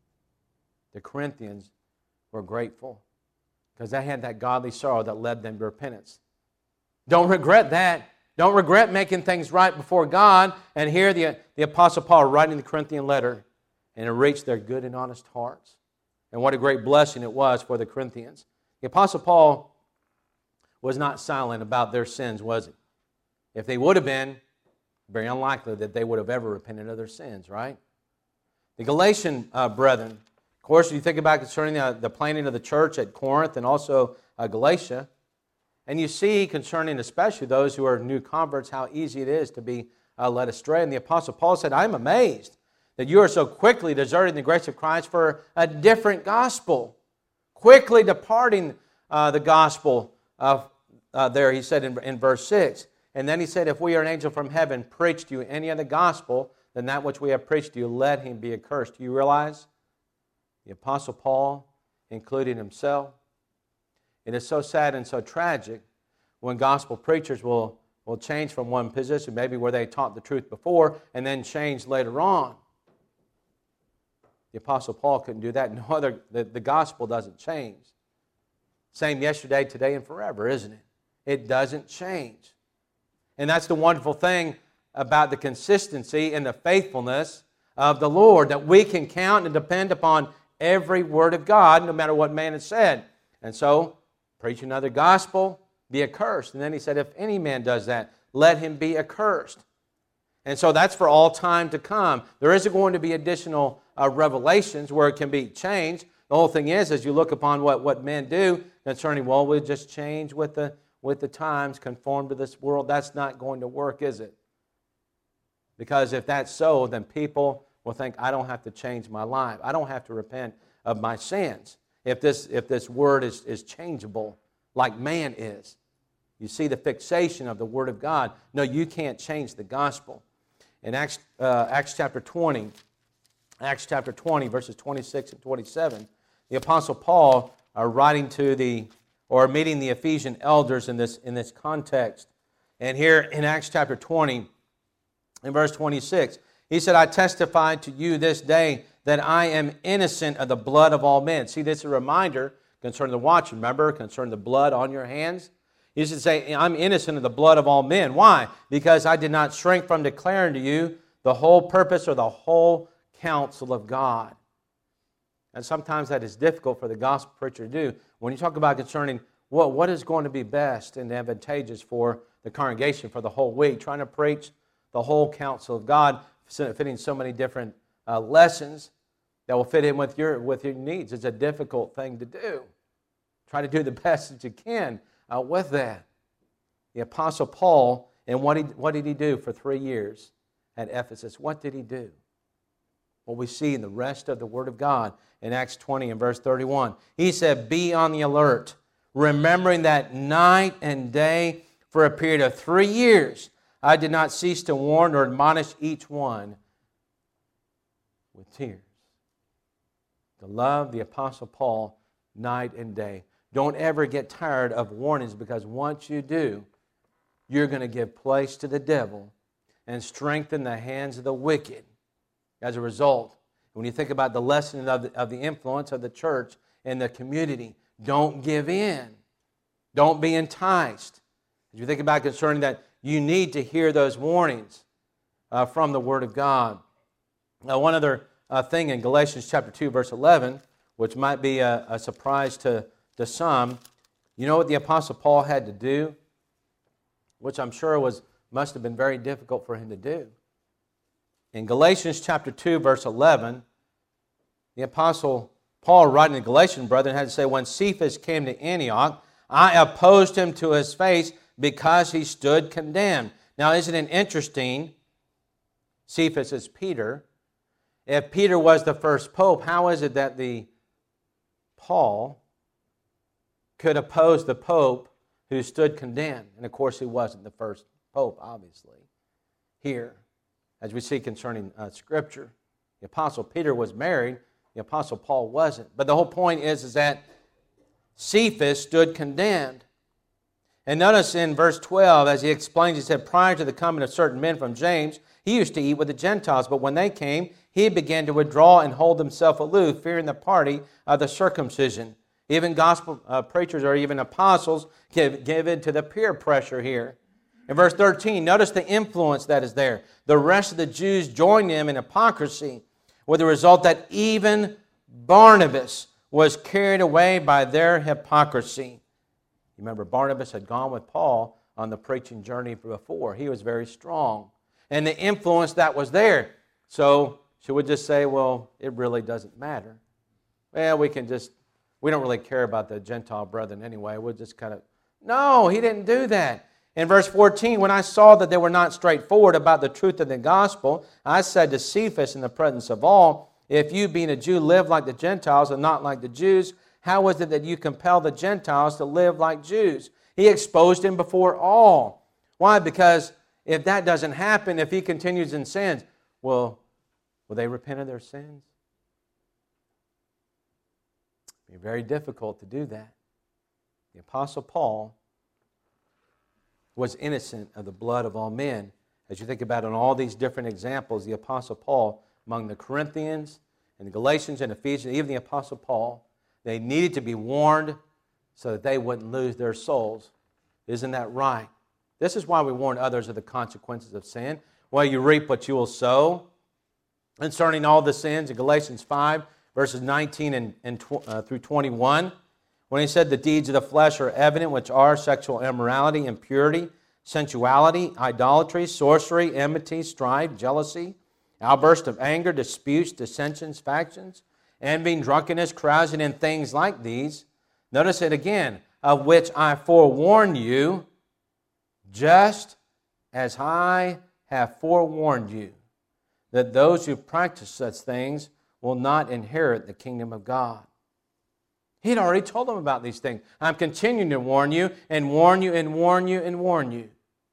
The Corinthians were grateful because they had that godly sorrow that led them to repentance. Don't regret that. Don't regret making things right before God. And here the, the Apostle Paul writing the Corinthian letter, and it reached their good and honest hearts. And what a great blessing it was for the Corinthians. The Apostle Paul was not silent about their sins, was he? If they would have been, Very unlikely that they would have ever repented of their sins, right? The Galatian uh, brethren, of course, you think about concerning uh, the planting of the church at Corinth and also uh, Galatia, and you see concerning especially those who are new converts how easy it is to be uh, led astray. And the Apostle Paul said, I'm amazed that you are so quickly deserting the grace of Christ for a different gospel. Quickly departing uh, the gospel of, uh, there, he said in, in verse six. And then he said, if we are an angel from heaven preached you any other gospel than that which we have preached to you, let him be accursed. Do you realize the Apostle Paul including himself? It is so sad and so tragic when gospel preachers will, will change from one position, maybe where they taught the truth before, and then change later on. The Apostle Paul couldn't do that. No other, the, the gospel doesn't change. Same yesterday, today, and forever, isn't it? It doesn't change. And that's the wonderful thing about the consistency and the faithfulness of the Lord, that we can count and depend upon every word of God, no matter what man has said. And so, preach another gospel, be accursed. And then he said, if any man does that, let him be accursed. And so that's for all time to come. There isn't going to be additional uh, revelations where it can be changed. The whole thing is, as you look upon what, what men do concerning, well, we'll just change with the, with the times, conform to this world. That's not going to work, is it? Because if that's so, then people will think, I don't have to change my life. I don't have to repent of my sins. If this, if this word is, is changeable like man is. You see the fixation of the Word of God. No, you can't change the gospel. In Acts, uh, Acts chapter twenty, Acts chapter twenty, verses twenty-six and twenty-seven, the Apostle Paul are writing to the, or meeting the Ephesian elders in this, in this context. And here in Acts chapter twenty, in verse twenty-six, he said, I testify to you this day that I am innocent of the blood of all men. See, this is a reminder concerning the watch. Remember, concerning the blood on your hands. He should say, I'm innocent of the blood of all men. Why? Because I did not shrink from declaring to you the whole purpose or the whole counsel of God. And sometimes that is difficult for the gospel preacher to do. When you talk about concerning what, what is going to be best and advantageous for the congregation for the whole week, trying to preach the whole counsel of God, fitting so many different uh, lessons that will fit in with your, with your needs. It's a difficult thing to do. Try to do the best that you can uh, with that. The Apostle Paul, and what, he, what did he do for three years at Ephesus? What did he do? Well, we see in the rest of the Word of God in Acts twenty and verse thirty-one. He said, be on the alert, remembering that night and day for a period of three years I did not cease to warn or admonish each one with tears. To love the Apostle Paul night and day. Don't ever get tired of warnings, because once you do, you're going to give place to the devil and strengthen the hands of the wicked. As a result, when you think about the lesson of the, of the influence of the church in the community, don't give in. Don't be enticed. As you think about concerning that, you need to hear those warnings uh, from the Word of God. Now, one other uh, thing in Galatians chapter two, verse eleven, which might be a, a surprise to, to some, you know what the Apostle Paul had to do? Which I'm sure was must have been very difficult for him to do. In Galatians chapter two, verse eleven, the Apostle Paul, writing to the Galatian brethren, had to say, when Cephas came to Antioch, I opposed him to his face because he stood condemned. Now, isn't it interesting? Cephas is Peter. If Peter was the first pope, how is it that the Paul could oppose the pope who stood condemned? And of course, he wasn't the first pope, obviously. Here, as we see concerning uh, Scripture, the Apostle Peter was married, the Apostle Paul wasn't. But the whole point is, is that Cephas stood condemned. And notice in verse twelve, as he explains, he said, prior to the coming of certain men from James, he used to eat with the Gentiles, but when they came, he began to withdraw and hold himself aloof, fearing the party of the circumcision. Even gospel uh, preachers or even apostles give, give in to the peer pressure here. In verse thirteen, notice the influence that is there. The rest of the Jews joined him in hypocrisy, with the result that even Barnabas was carried away by their hypocrisy. You remember, Barnabas had gone with Paul on the preaching journey before. He was very strong. and the influence that was there. So should we just say, well, it really doesn't matter? Well, we can just, we don't really care about the Gentile brethren anyway. We'll just kind of, no, he didn't do that. In verse fourteen, when I saw that they were not straightforward about the truth of the gospel, I said to Cephas in the presence of all, if you, being a Jew, live like the Gentiles and not like the Jews, how is it that you compel the Gentiles to live like Jews? He exposed him before all. Why? Because if that doesn't happen, if he continues in sins, well, will they repent of their sins? It would be very difficult to do that. The Apostle Paul was innocent of the blood of all men. As you think about it, on all these different examples, the Apostle Paul, among the Corinthians and the Galatians and Ephesians, even the Apostle Paul, they needed to be warned so that they wouldn't lose their souls. Isn't that right? This is why we warn others of the consequences of sin. Well, you reap what you will sow. Concerning all the sins in Galatians five, verses nineteen and, and uh, through twenty-one, when he said the deeds of the flesh are evident, which are sexual immorality, impurity, sensuality, idolatry, sorcery, enmity, strife, jealousy, outburst of anger, disputes, dissensions, factions, envying, drunkenness, carousing, and things like these. Notice it again, of which I forewarn you, just as I have forewarned you, that those who practice such things will not inherit the kingdom of God. He had already told them about these things. I'm continuing to warn you and warn you and warn you and warn you.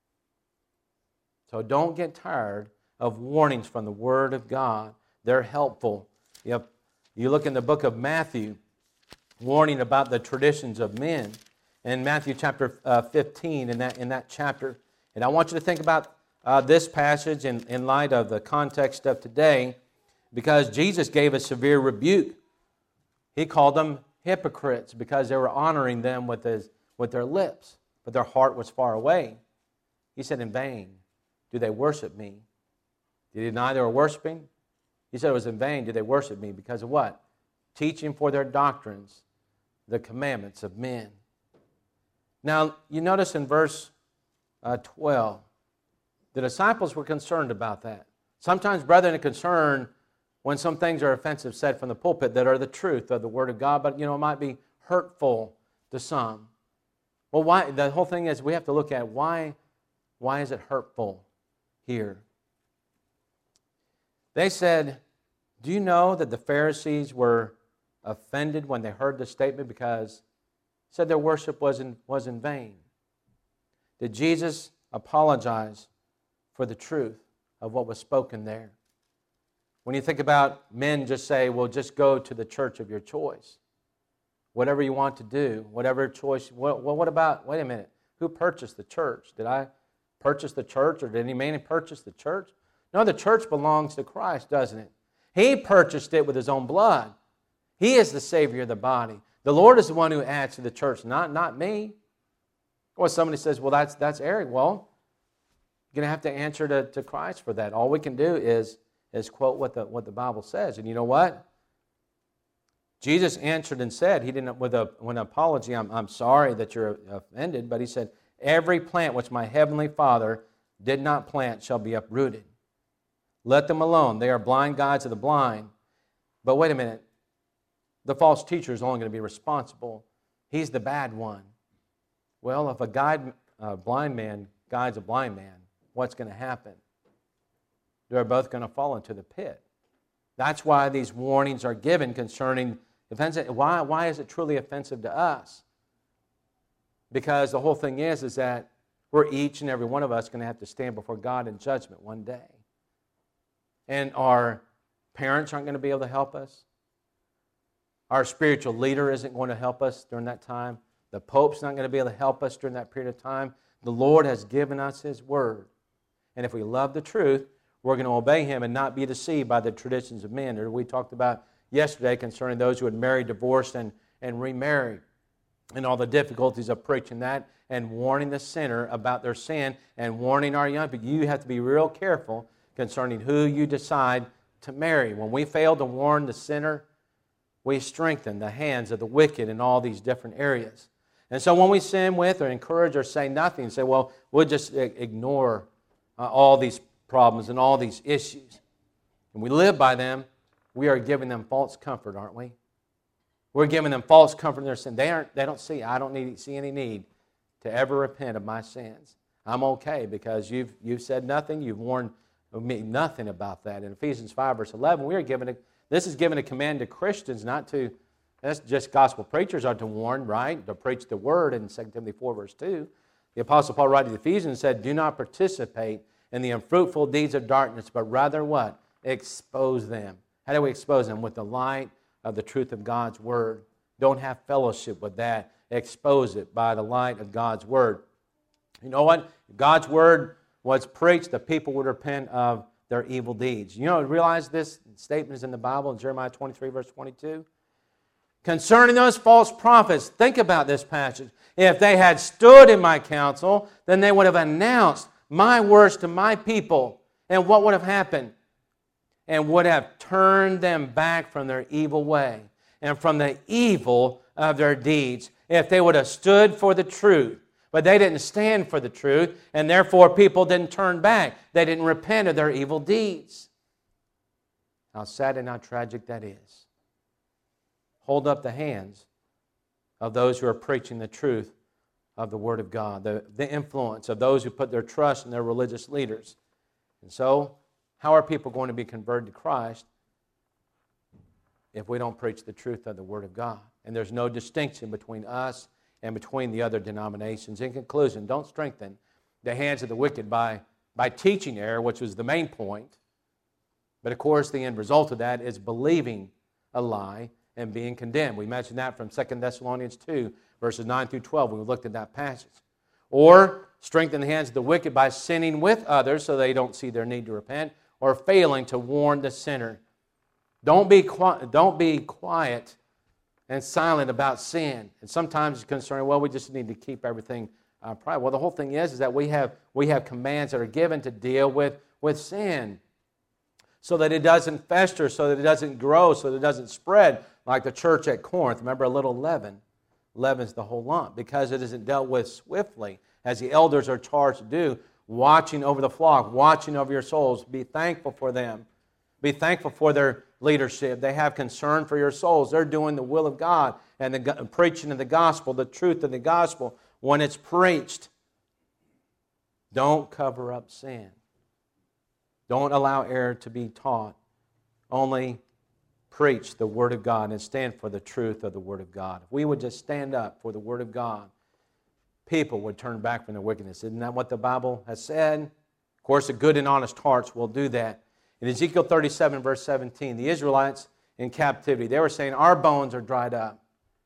So don't get tired of warnings from the Word of God. They're helpful. You you look in the book of Matthew, warning about the traditions of men. In Matthew chapter uh, fifteen, in that, in that chapter. And I want you to think about uh, this passage in, in light of the context of today, because Jesus gave a severe rebuke. He called them hypocrites because they were honoring them with, his, with their lips, but their heart was far away. He said, in vain do they worship me. Did he deny they were worshiping? He said it was in vain do they worship me because of what? Teaching for their doctrines the commandments of men. Now, you notice in verse uh, twelve, the disciples were concerned about that. Sometimes brethren are concerned when some things are offensive said from the pulpit that are the truth of the Word of God, but you know, it might be hurtful to some. Well, why? The whole thing is we have to look at why, why is it hurtful here? They said, do you know that the Pharisees were offended when they heard the statement because said their worship was in, was in vain? Did Jesus apologize for the truth of what was spoken there? When you think about men just say, well, just go to the church of your choice. Whatever you want to do, whatever choice. Well, what about, wait a minute, who purchased the church? Did I purchase the church or did any man purchase the church? No, the church belongs to Christ, doesn't it? He purchased it with His own blood. He is the Savior of the body. The Lord is the one who adds to the church, not, not me. Well, somebody says, well, that's, that's Eric. Well, you're going to have to answer to, to Christ for that. All we can do is is quote what the what the Bible says. And you know what? Jesus answered and said, he didn't with a with an apology, I'm I'm sorry that you're offended, but he said, every plant which my heavenly Father did not plant shall be uprooted. Let them alone. They are blind guides of the blind. But wait a minute. The false teacher is only going to be responsible. He's the bad one. Well, if a guide, a blind man guides a blind man, what's going to happen? They're both going to fall into the pit. That's why these warnings are given concerning offensive. Why, why is it truly offensive to us? Because the whole thing is, is that we're each and every one of us going to have to stand before God in judgment one day. And our parents aren't going to be able to help us. Our spiritual leader isn't going to help us during that time. The Pope's not going to be able to help us during that period of time. The Lord has given us His Word. And if we love the truth, we're going to obey Him and not be deceived by the traditions of men. Or we talked about yesterday concerning those who had married, divorced, and, and remarried, and all the difficulties of preaching that and warning the sinner about their sin and warning our young people. You have to be real careful concerning who you decide to marry. When we fail to warn the sinner, we strengthen the hands of the wicked in all these different areas. And so when we sin with or encourage or say nothing, say, well, we'll just ignore uh, all these problems and all these issues, and we live by them, we are giving them false comfort, aren't we? We're giving them false comfort in their sin. They aren't. They don't see. I don't need see any need to ever repent of my sins. I'm okay because you've you've said nothing. You've warned me nothing about that. In Ephesians five verse eleven, we are given a, this is given a command to Christians, not to. That's just gospel preachers are to warn, right? To preach the word in Second Timothy four verse two. The Apostle Paul writing to the Ephesians said, "Do not participate in the unfruitful deeds of darkness, but rather what? Expose them." How do we expose them? With the light of the truth of God's Word. Don't have fellowship with that. Expose it by the light of God's Word. You know what? If God's Word was preached, the people would repent of their evil deeds. You know, realize this statement is in the Bible in Jeremiah twenty-three, verse twenty-two. Concerning those false prophets, think about this passage. If they had stood in my counsel, then they would have announced my words to my people. And what would have happened? And would have turned them back from their evil way and from the evil of their deeds. If they would have stood for the truth. But they didn't stand for the truth, and therefore people didn't turn back. They didn't repent of their evil deeds. How sad and how tragic that is. Hold up the hands of those who are preaching the truth of the Word of God, the, the influence of those who put their trust in their religious leaders. And so, how are people going to be converted to Christ if we don't preach the truth of the Word of God? And there's no distinction between us and between the other denominations. In conclusion, don't strengthen the hands of the wicked by, by teaching error, which was the main point. But of course, the end result of that is believing a lie and being condemned. We mentioned that from Second Thessalonians two, verses nine through twelve, when we looked at that passage. Or strengthen the hands of the wicked by sinning with others so they don't see their need to repent, or failing to warn the sinner. Don't be quiet, don't be quiet and silent about sin. And sometimes it's concerning, well, we just need to keep everything uh, private. Well, the whole thing is, is that we have, we have commands that are given to deal with, with sin so that it doesn't fester, so that it doesn't grow, so that it doesn't spread like the church at Corinth. Remember, a little leaven leavens the whole lump because it isn't dealt with swiftly, as the elders are charged to do, watching over the flock, watching over your souls. Be thankful for them. Be thankful for their leadership. They have concern for your souls. They're doing the will of God and the preaching of the gospel, the truth of the gospel. When it's preached, don't cover up sin. Don't allow error to be taught. Only preach the Word of God and stand for the truth of the Word of God. If we would just stand up for the Word of God, people would turn back from their wickedness. Isn't that what the Bible has said? Of course, the good and honest hearts will do that. In Ezekiel thirty-seven, verse seventeen, the Israelites in captivity, they were saying, our bones are dried up.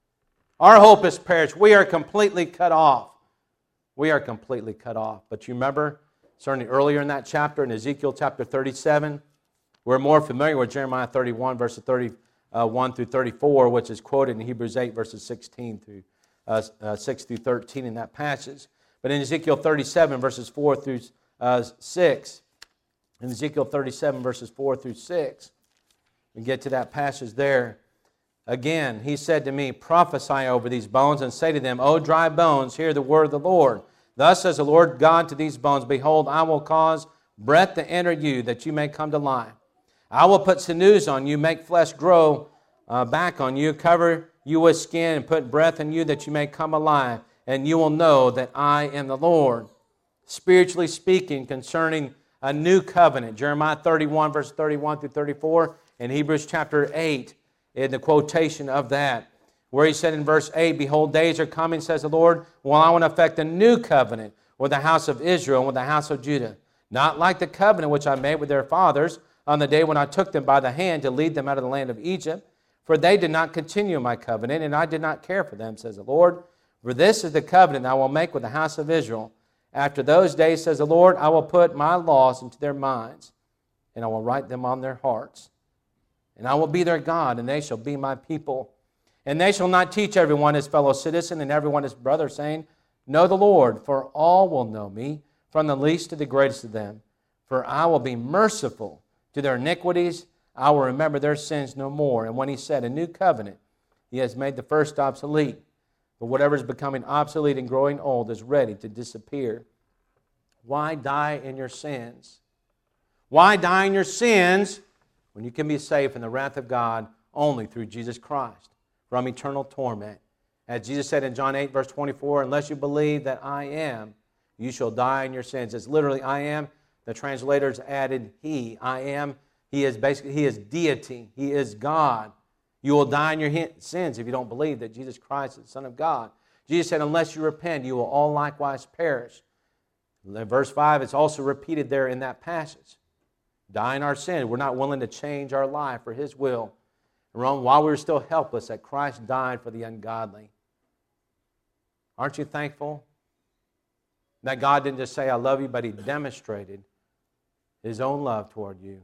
Our hope is perished. We are completely cut off. We are completely cut off. But you remember, certainly earlier in that chapter, in Ezekiel chapter thirty-seven, we're more familiar with Jeremiah thirty-one, verses thirty-one through thirty-four, which is quoted in Hebrews eight, verses sixteen through uh, uh, six through thirteen in that passage. But in Ezekiel thirty-seven, verses four through uh, six, in Ezekiel thirty-seven, verses four through six, we get to that passage there. Again, he said to me, prophesy over these bones and say to them, O dry bones, hear the word of the Lord. Thus says the Lord God to these bones, behold, I will cause breath to enter you, that you may come to life. I will put sinews on you, make flesh grow uh, back on you, cover you with skin, and put breath in you, that you may come alive. And you will know that I am the Lord. Spiritually speaking, concerning a new covenant, Jeremiah thirty-one, verse thirty-one through thirty-four, and Hebrews chapter eight, in the quotation of that, where he said in verse eight, behold, days are coming, says the Lord, when I want to effect a new covenant with the house of Israel and with the house of Judah. Not like the covenant which I made with their fathers on the day when I took them by the hand to lead them out of the land of Egypt. For they did not continue my covenant, and I did not care for them, says the Lord. For this is the covenant I will make with the house of Israel. After those days, says the Lord, I will put my laws into their minds, and I will write them on their hearts. And I will be their God, and they shall be my people. And they shall not teach everyone his fellow citizen and everyone his brother, saying, know the Lord, for all will know me, from the least to the greatest of them. For I will be merciful to their iniquities. I will remember their sins no more. And when he said a new covenant, he has made the first obsolete. But whatever is becoming obsolete and growing old is ready to disappear. Why die in your sins? Why die in your sins when you can be saved from the wrath of God only through Jesus Christ from eternal torment? As Jesus said in John eight, verse twenty-four, unless you believe that I am, you shall die in your sins. It's literally I am. The translators added he. I am. He is basically, he is deity. He is God. You will die in your sins if you don't believe that Jesus Christ is the Son of God. Jesus said, unless you repent, you will all likewise perish. In verse five, it's also repeated there in that passage. Die in our sin. We're not willing to change our life for His will. Rome, while we were still helpless, that Christ died for the ungodly. Aren't you thankful that God didn't just say, I love you, but He demonstrated His own love toward you?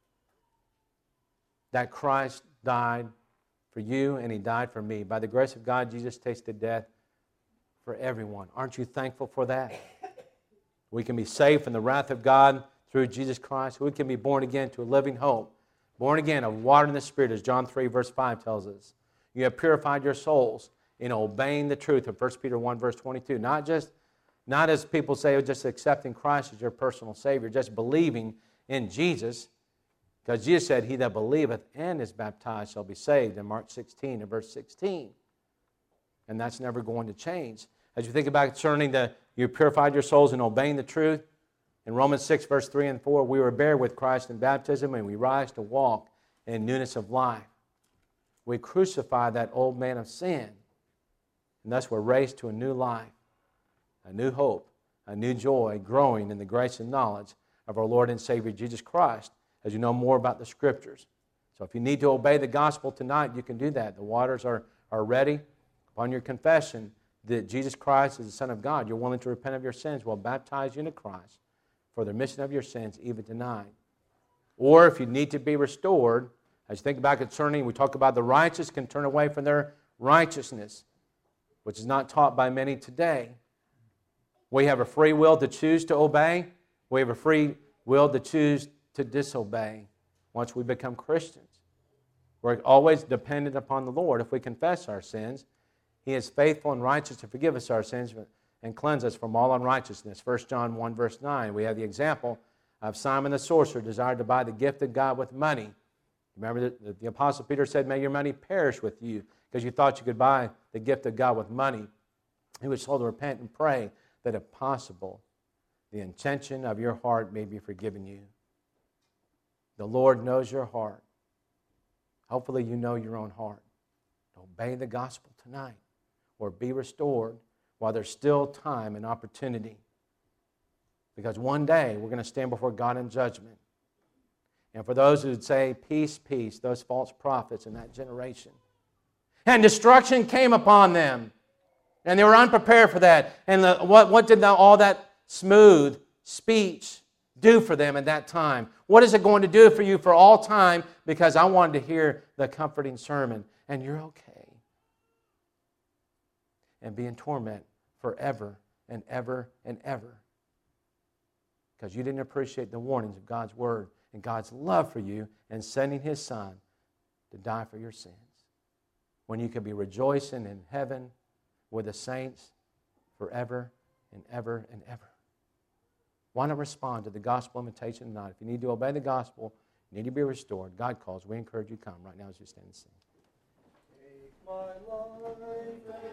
That Christ died for you and He died for me. By the grace of God, Jesus tasted death for everyone. Aren't you thankful for that? We can be saved from the wrath of God through Jesus Christ. We can be born again to a living hope. Born again of water and the Spirit, as John three, verse five tells us. You have purified your souls in obeying the truth of First Peter one, verse twenty-two. Not just, not as people say, just accepting Christ as your personal Savior, just believing in Jesus. Because Jesus said, he that believeth and is baptized shall be saved, in Mark sixteen and verse sixteen. And that's never going to change. As you think about concerning the, you purified your souls in obeying the truth, in Romans six, verse three and four, we were buried with Christ in baptism, and we rise to walk in newness of life. We crucify that old man of sin, and thus we're raised to a new life, a new hope, a new joy, growing in the grace and knowledge of our Lord and Savior Jesus Christ, as you know more about the Scriptures. So if you need to obey the gospel tonight, you can do that. The waters are, are ready. Upon your confession that Jesus Christ is the Son of God, you're willing to repent of your sins, we'll baptize you into Christ for the remission of your sins even tonight. Or if you need to be restored, as you think about concerning, we talk about the righteous can turn away from their righteousness, which is not taught by many today. We have a free will to choose to obey. We have a free will to choose to disobey once we become Christians. We're always dependent upon the Lord. If we confess our sins, He is faithful and righteous to forgive us our sins and cleanse us from all unrighteousness. First John one, verse nine, we have the example of Simon the sorcerer desired to buy the gift of God with money. Remember that the Apostle Peter said, may your money perish with you, because you thought you could buy the gift of God with money. He was told to repent and pray that if possible, the intention of your heart may be forgiven you. The Lord knows your heart. Hopefully you know your own heart. Obey the gospel tonight, or be restored while there's still time and opportunity. Because one day we're going to stand before God in judgment. And for those who would say, peace, peace, those false prophets in that generation. And destruction came upon them. And they were unprepared for that. And the, what, what did the, all that smooth speech do for them at that time? What is it going to do for you for all time? Because I wanted to hear the comforting sermon. And you're okay. And be in torment forever and ever and ever. Because you didn't appreciate the warnings of God's Word and God's love for you and sending His Son to die for your sins. When you could be rejoicing in heaven with the saints forever and ever and ever. Why not respond to the gospel invitation tonight? If you need to obey the gospel, you need to be restored. God calls. We encourage you to come right now as you stand and sing. Take my life.